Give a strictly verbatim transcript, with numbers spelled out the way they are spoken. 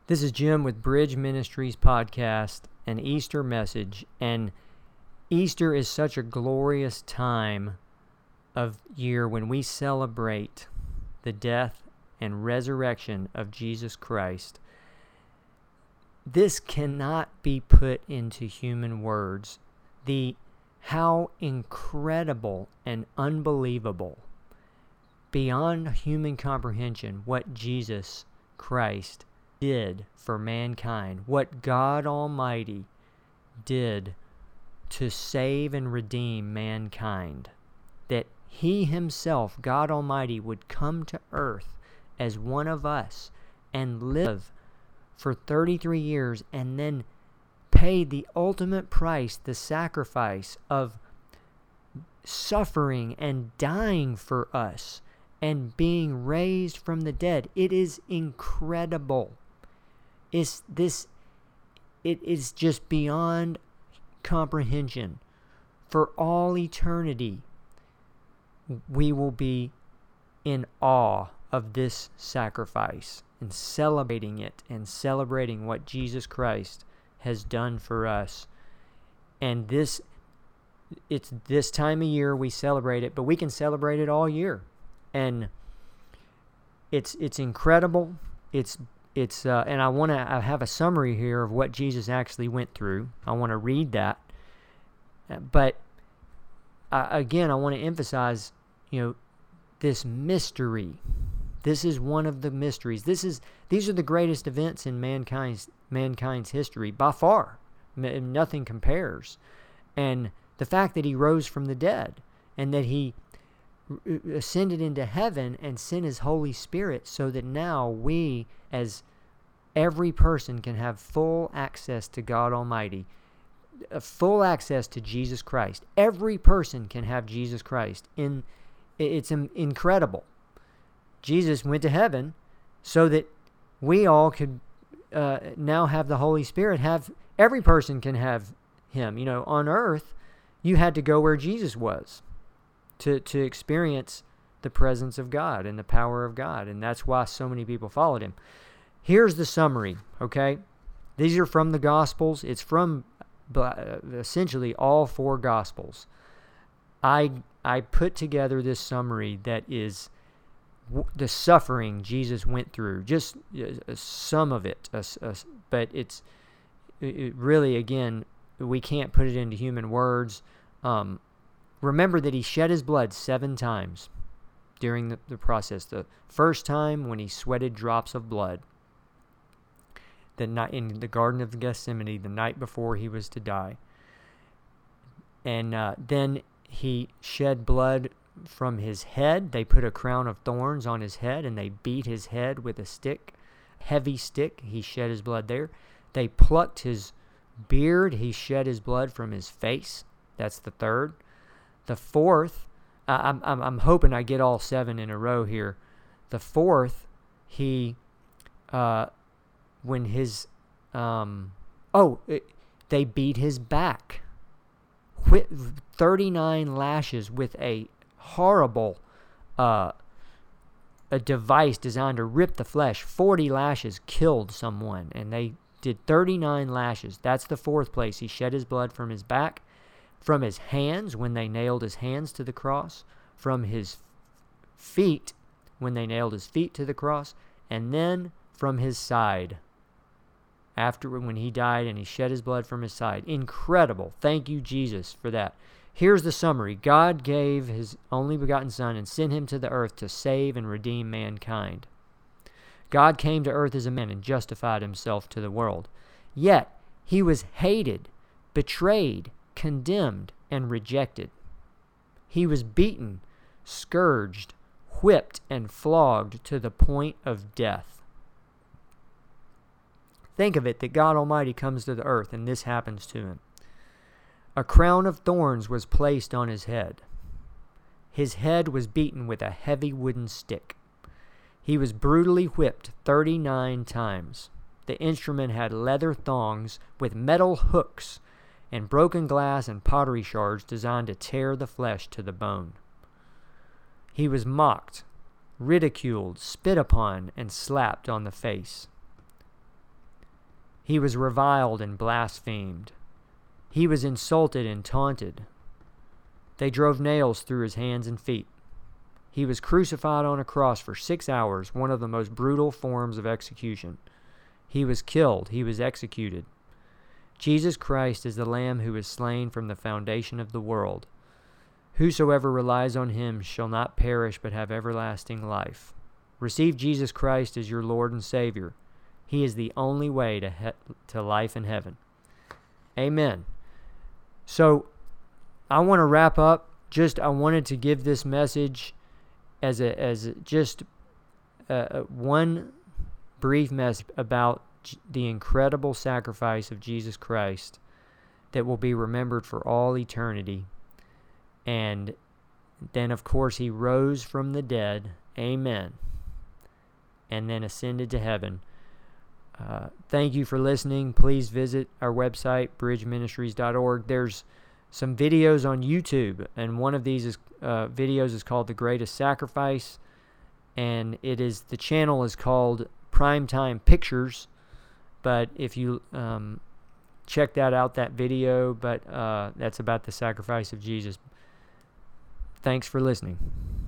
This is Jim with Bridge Ministries Podcast, an Easter message. And Easter is such a glorious time of year when we celebrate the death and resurrection of Jesus Christ. This cannot be put into human words. The how incredible and unbelievable, beyond human comprehension, what Jesus Christ did for mankind, what God Almighty did to save and redeem mankind, that He Himself, God Almighty, would come to earth as one of us and live for thirty-three years and then pay the ultimate price, the sacrifice of suffering and dying for us and being raised from the dead. It is incredible. Is this it is just beyond comprehension. For all eternity, we will be in awe of this sacrifice and celebrating it and celebrating what Jesus Christ has done for us. And this it's this time of year we celebrate it, but we can celebrate it all year. And it's it's incredible. It's It's uh, and I want to have a summary here of what Jesus actually went through. I want to read that. But uh, again, I want to emphasize, you know, this mystery. This is one of the mysteries. This is these are the greatest events in mankind's mankind's history by far. M- nothing compares. And the fact that He rose from the dead and that He ascended into heaven and sent His Holy Spirit so that now we, as every person, can have full access to God Almighty, full access to Jesus Christ. Every person can have Jesus Christ. In it's incredible. Jesus went to heaven so that we all could uh, now have the Holy Spirit. Have every person can have Him. You know, on earth, you had to go where Jesus was to to experience the presence of God and the power of God, and that's why so many people followed Him. Here's the summary, okay? These are from the Gospels. It's from uh, essentially all four Gospels. I I put together this summary that is w- the suffering Jesus went through, just uh, some of it, uh, uh, but it's it really, again, we can't put it into human words. Um, remember that He shed His blood seven times during the, the process. The first time when He sweated drops of blood, the night in the Garden of Gethsemane, the night before He was to die. And uh, then He shed blood from His head. They put a crown of thorns on His head, and they beat His head with a stick, heavy stick. He shed His blood there. They plucked His beard. He shed His blood from His face. That's the third. The fourth, uh, I'm, I'm I'm hoping I get all seven in a row here. The fourth, He, uh, when His, um, oh, it, they beat His back. Whip, thirty-nine lashes with a horrible, uh, a device designed to rip the flesh. forty lashes killed someone, and they did thirty-nine lashes. That's the fourth place. He shed His blood from His back, from His hands when they nailed His hands to the cross, from His feet when they nailed His feet to the cross, and then from His side after when He died and He shed His blood from His side. Incredible. Thank you, Jesus, for that. Here's the summary. God gave His only begotten Son and sent Him to the earth to save and redeem mankind. God came to earth as a man and justified Himself to the world. Yet He was hated, betrayed, condemned, and rejected. He was beaten, scourged, whipped, and flogged to the point of death. Think of it, that God Almighty comes to the earth and this happens to Him. A crown of thorns was placed on His head. His head was beaten with a heavy wooden stick. He was brutally whipped thirty-nine times. The instrument had leather thongs with metal hooks and broken glass and pottery shards designed to tear the flesh to the bone. He was mocked, ridiculed, spit upon, and slapped on the face. He was reviled and blasphemed. He was insulted and taunted. They drove nails through his hands and feet. He was crucified on a cross for six hours, one of the most brutal forms of execution. He was killed. He was executed. Jesus Christ is the Lamb who was slain from the foundation of the world. Whosoever relies on him shall not perish but have everlasting life. Receive Jesus Christ as your Lord and Savior. He is the only way to he- to life in heaven. Amen. So I want to wrap up. Just I wanted to give this message as a as just uh, one brief message about the incredible sacrifice of Jesus Christ that will be remembered for all eternity. And then, of course, he rose from the dead. Amen. And then ascended to heaven. Uh, thank you for listening. Please visit our website, bridge ministries dot org. There's some videos on YouTube, and one of these is, uh, videos is called The Greatest Sacrifice, and it is the channel is called Primetime Pictures. But if you um, check that out, that video, but uh, that's about the sacrifice of Jesus. Thanks for listening.